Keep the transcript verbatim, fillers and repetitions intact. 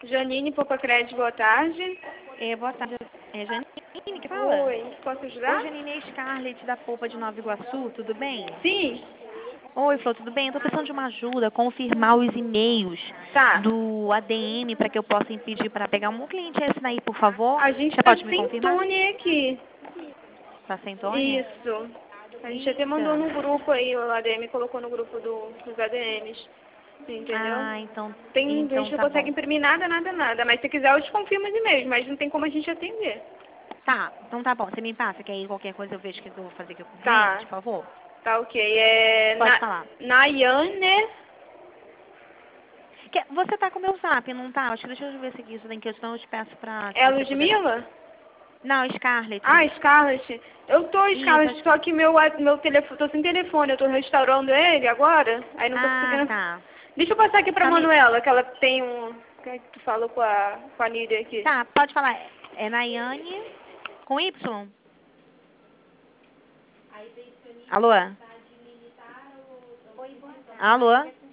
Janine Popacred, boa tarde. É, boa tarde. É Janine que fala? Oi, posso ajudar? Oi, Janine, é Scarlett da Polpa de Nova Iguaçu, tudo bem? Sim. Oi, Flor, tudo bem? Eu tô precisando de uma ajuda, confirmar os e-mails Tá. do A D M para que eu possa impedir para pegar um cliente esse aí, por favor. A gente Você tá pode me sem confirmar? túnel aqui. Tá sem Tônia? Isso. A gente até mandou Eita. no grupo aí, o A D M colocou no grupo do, dos A D Ms. Entendeu? Ah, então, Tem, a então gente não tá consegue bom. imprimir nada, nada, nada. Mas se quiser eu te confirmo os e-mails, mas não tem como a gente atender. Tá, então tá bom. Você me passa, que aí qualquer coisa eu vejo o que eu vou fazer aqui com o cliente, Tá. por favor. Tá ok. É Pode na, falar. Nayane. Que- Você tá com o meu zap, não tá? Acho que deixa eu ver se aqui isso tem questão, eu te peço pra, se É a você puder. Ludmilla? Não, Scarlett. Ah, Scarlett. Eu tô, Isso, Scarlett, acho que... só que meu, meu telefone, tô sem telefone, eu tô restaurando ele agora, aí não tô Ah, conseguindo. tá. Deixa eu passar aqui pra Tá, me... Manuela, que ela tem um. Que é que tu falou com a, com a Nídia aqui? tá, pode falar. É Nayane com Y? Alô? Alô?